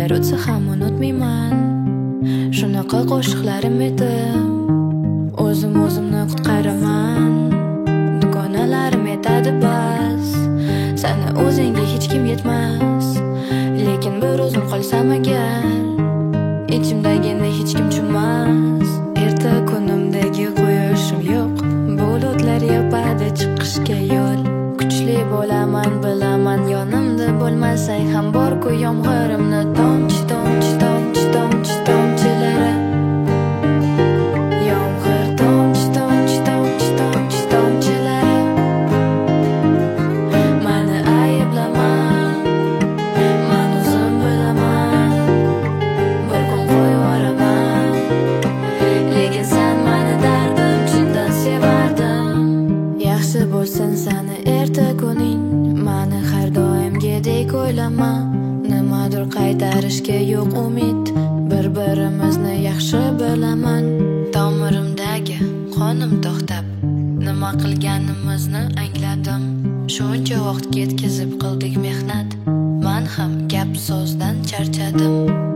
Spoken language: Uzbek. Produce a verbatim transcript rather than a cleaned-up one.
yillar o'tsa ham unutmayman shunaqa qo'shiqlarim edi. O'zim o'zimni qutqaraman, dugonalarim aytadi bas, sani o'zingga hech kim yetmas. Lekin bir o'zim qolsam agar, ichimdagini hech kim tushunmas. Erta kunimdagi quyoshim yo'q, bulutlar yopadi chiqishga yo'l. Kuchli bo'laman bilaman, yonimda bo'lmasang ham bor-ku yomg'irimni tomchi tomchi tomchi tomchi tomchilari. Yomg'ir tomchi tomchi tomchi tomchi tomchilari. Mani ayblaman, men o'zim bilaman, bir kun qo'yvoraman. Lekin sen mani dardim chindan sevardim. Yaxshi bo'lsin sani erta kuning, mani har doimgidek o'ylama. Nimadir qaytarishga yo'q umid, bir-birimizni yaxshi bilaman. Tomirimdagi qonim to'xtab, nima qilganimizni angladim. Shuncha vaqt ketkizib qildik mehnat, men ham gap so'zdan charchadim.